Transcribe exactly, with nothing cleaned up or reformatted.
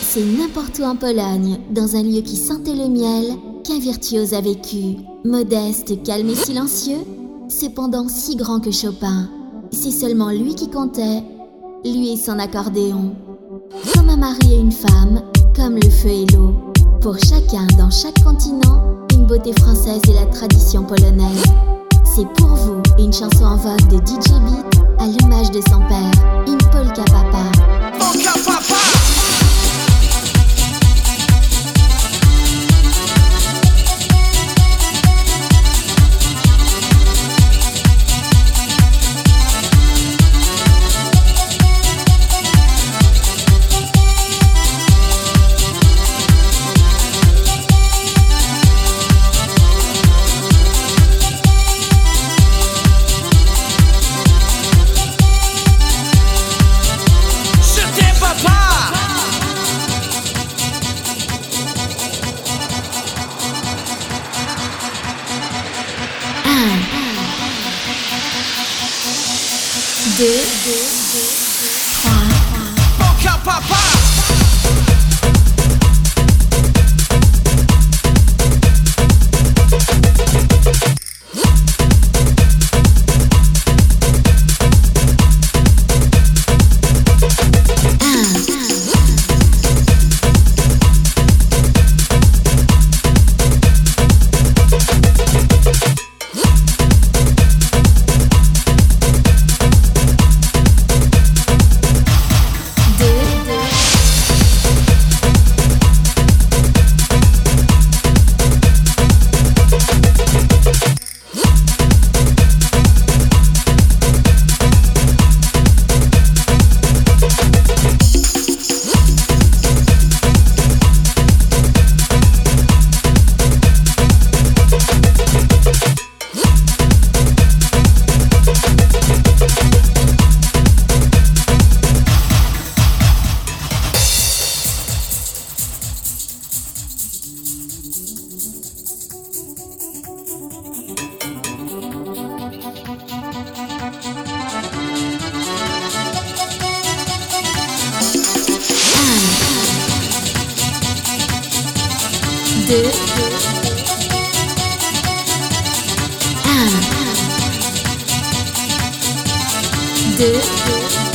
C'est n'importe où en Pologne, dans un lieu qui sentait le miel, qu'un virtuose a vécu. Modeste, calme et silencieux, cependant si grand que Chopin. C'est seulement lui qui comptait, lui et son accordéon. Comme un mari et une femme, comme le feu et l'eau. Pour chacun, dans chaque continent, une beauté française et la tradition polonaise. C'est pour vous une chanson en vogue de D J Beat, à l'image de son père, une polka papa. Polka papa. Deux, deux, deux, trois. Polka papa. Deux, un, deux,